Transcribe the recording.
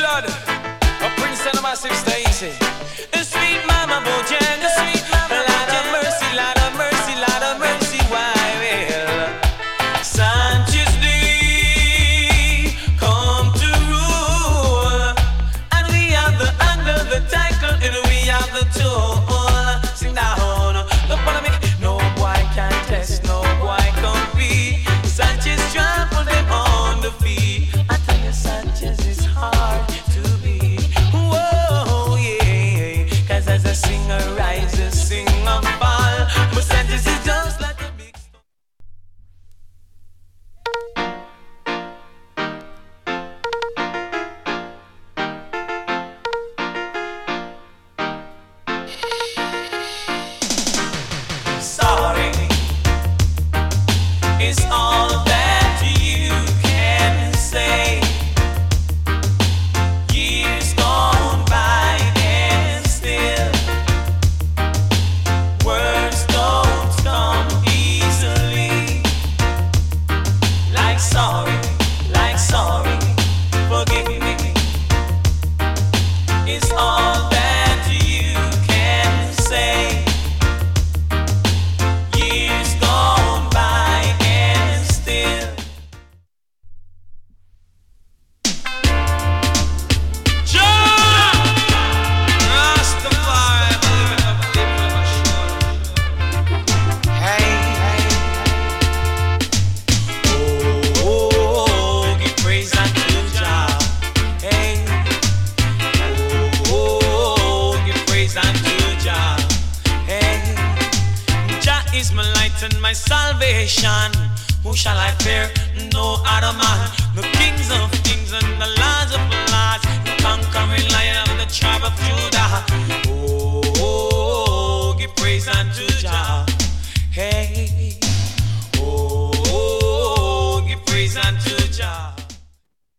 blood. A prince and a massive Stacy. The sweet mama Bojangles. Lord of mercy, Lord of mercy, Lord of mercy. Why will Sanchez Day come to rule? And we have the under the tackle and we have the tool. Sing down. No polemic. No boy can test. No boy compete. Sanchez trample them on the feet. I tell you, Sanchez is hard to beat. Whoa, yeah. Cause as a singer rises, singer fall. But Sanchez is just like a big stone. Sorry is all that you can say. Years gone by and still words don't come easily. Like sorry, forgive me. It's all that you can say. Years gone by and still. Rastafari, hey, oh, give praise unto Jah. Hey, oh, give praise unto Jah. Hey, Jah is my light and my salvation. Who shall I fear? No other man. The kings of kings and the